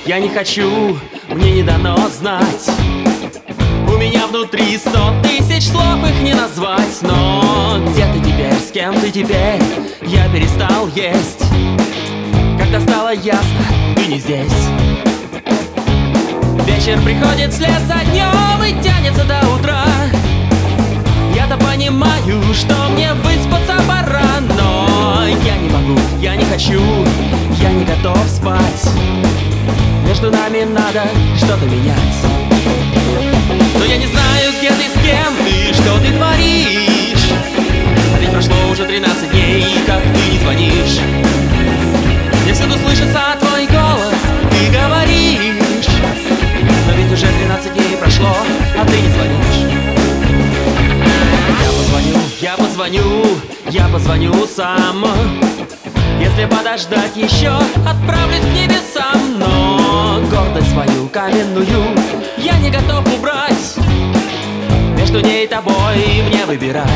Я не хочу, мне не дано знать. У меня внутри 100 000 слов, их не назвать. Но где ты теперь, с кем ты теперь? Я перестал есть, когда стало ясно, ты не здесь. Вечер приходит вслед за днем и тянется до утра. Я-то понимаю, что мне выспаться пора, но я не могу, я не хочу, я не готов спать. Между нами надо что-то менять. Но я не знаю, где ты, с кем ты, что ты творишь. А ведь прошло уже 13 дней, как ты не звонишь. Мне всюду слышится твой голос, ты говоришь. Но ведь уже 13 дней прошло, а ты не звонишь. Я позвоню сам. Если подождать еще, отправлюсь к небесам. Но гордость свою каменную я не готов убрать. Между ней и тобой мне выбирать.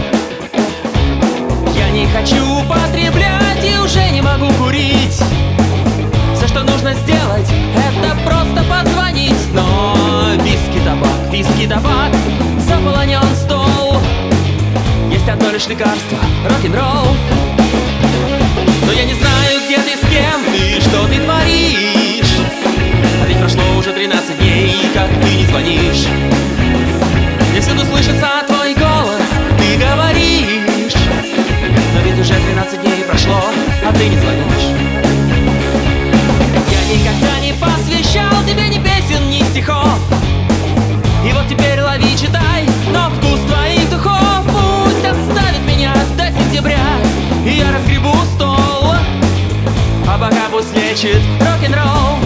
Я не хочу употреблять и уже не могу курить. Все, что нужно сделать, это просто позвонить. Но виски, табак, заполонен стол. Есть одно лишь лекарство — рок-н-ролл. Но я не знаю, где ты, с кем ты, что ты творишь. А ведь прошло уже 13 дней, как ты не звонишь. Мне всюду слышится твой голос, ты говоришь. Но ведь уже 13 дней прошло, а ты не звонишь. Я никогда не посвящал тебе ни песен, ни стихов. И вот теперь лови, читай, но вкус твоих духов пусть оставит меня до сентября. И я разгребу стол, а пока пусть лечит рок-н-ролл.